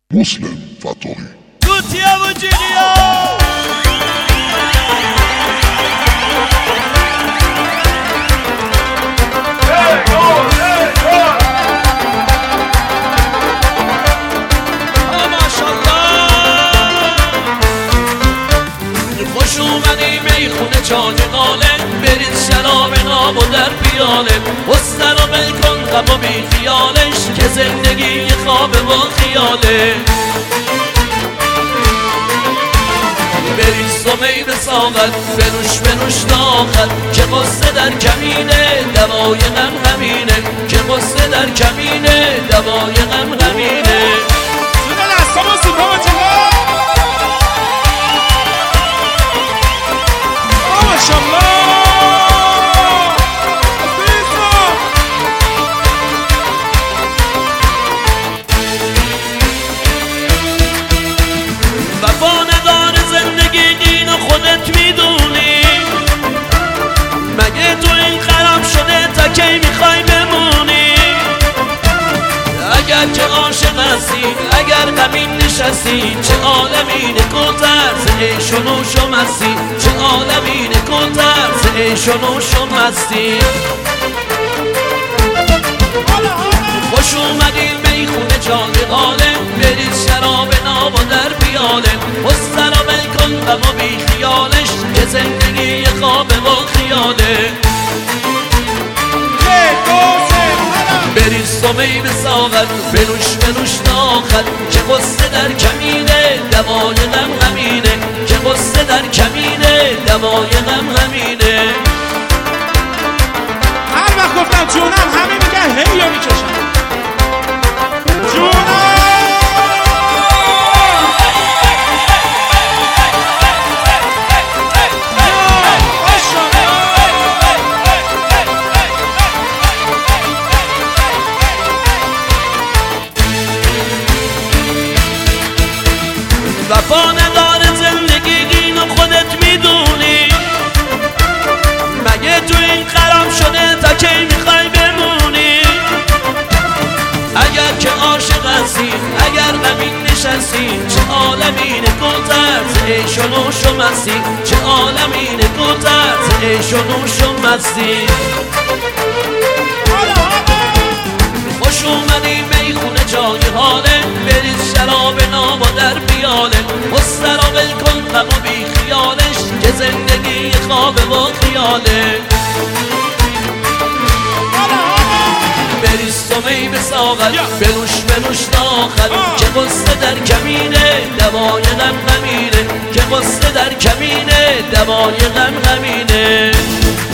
مسلم فتاحی توتیا و جیغیا خوش اومدی میخونه جای غاله برید شراب ناب و در پیاله بستر و بلکن غم و بی خیالش که زندگی خوابه و خیاله بریز و می به ساغت بنوش ناخت که قصه در کمینه دوای غم همینه که قصه در کمینه دوای غم همینه وفادار زندگی اینو خودت میدونی مگه تو این خراب شده تا کی میخوای بمونی اگر که عاشق هستی اگر غمین نشستی چه عالمینه کلتر ز عیش و نوش و مستی چه عالمینه کلتر ز عیش و نوش و مستی خوش اومدی میخونه جای غاله برید شراب ناب و در پیاله بستر و بلکن غم و بی خیالش که زندگی خوابه و خیاله بریز و می به ساغت بنوش ناخت که قصه در کمینه دوای غم همینه که قصه در کمینه دوای غم همینه هر وقت گفتم جونم همه میگن هی یا میکشم جونم وفا نداره زندگی اینو خودت میدونی مگه تو این خراب شده تا کی میخوای بمونی اگر که عاشق هستی اگر غمین نشستی چه عالمینه کلتر ز عیش و نوش و مستی چه عالمینه کلتر ز عیش و نوش و مستی خوش اومدی میخونه جای حاله برید شراب ناب و در پیاله بستر و بلکن غم و بی خیالش که زندگی خوابه و خیاله بریز و می به ساغت بنوش ناخت که قصه در کمینه دوای غم همینه که قصه در کمینه دوای غم همینه